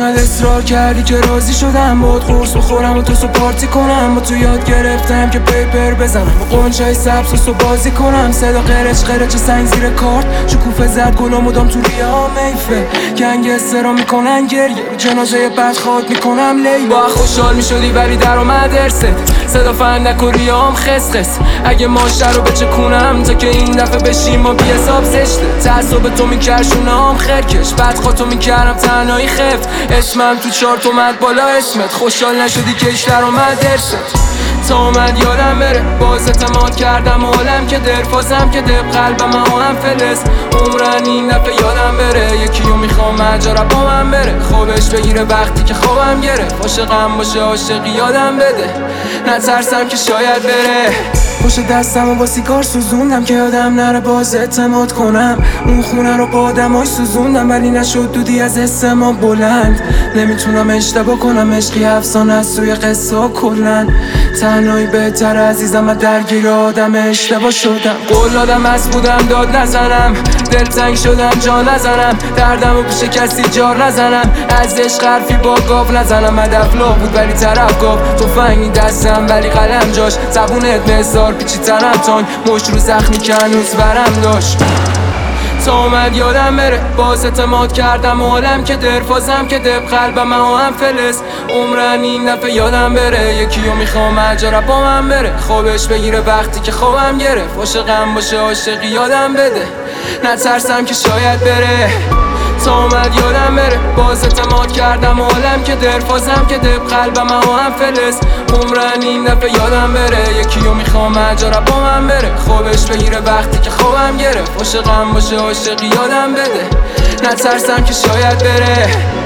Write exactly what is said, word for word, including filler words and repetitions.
اومد اصرار کردی که راضی شدم باد قرص بخورم و تو سو پارتی کنم. با تو یاد گرفتم که پیپر بزنم و قنچای سبز و سو بازی کنم. صدا قرچ قرچ سنگ زیر کارت شکوفه زد گلا مدام تو ریام میفه گنگسترا میکنن گریه جنازه بد خواد میکنم لیل. با خوشحال میشدی ولی در اومد ارست صدا فندک و ریام خس خس. اگه ماشه رو بچکونم تا که این دفعه بشیم و بی حساب زشته. تعصب تو میکرشونم خرکش بعد خودتو میکردم تنهایی خفت. اسمم تو چارت اومد بالا اسمت خوشحال نشدی که ایش در اومد درست تا اومد یادم بره. باز اعتماد کردم عالم که در فازم که دب قلبم هم فلس. عمرن این دفعه یادم بره یکیو میخوام مجارب با من بره. خوابش بگیره وقتی که خوابم گره. عاشقم باشه عاشقی یادم بده نترسم که شاید بره. پشت دستم و با سیگار سوزوندم که یادم نره باز اعتماد کنم. اون خونه رو با آدمای سوزوندم ولی نشد دودی از حس ما بلند. نمیتونم اشتباه کنم عشقی افسانه از سوی قصه ها کلن. تنهایی بهتر عزیزم من درگیر آدم اشتباه شدم. قول دادم از بودم داد نزنم دلتنگ شدم جا نزنم. دردم و پیش کسی جار نزنم. از عشق حرفی با گاف نزنم. هدف لا بود ولی طرف گاف تفنگی دستم ولی قلم جاش. زبونت مزار پیچی ترم تانگ مشت رو زخمی که هنوز برم داشت تا اومد یادم بره. باز اعتماد کردم عالم که در فازم که دب قلبم هم فلس. عمرن این دفعه یادم بره یکیو میخوام مجارب با من بره. خوابش بگیره وقتی که خوابم گرفت. عاشقم باشه عاشقی یادم بده نترسم که شاید بره تا اومد یادم بره. باز اعتماد کردم عالم که در فازم که دب قلبم هم فلس. عمرن این دفعه یادم بره یکیو میخوام مجارب با من بره. خوابش بگیره وقتی که خوابم گرفت. عاشقم باشه عاشقی یادم بده نترسم که شاید بره.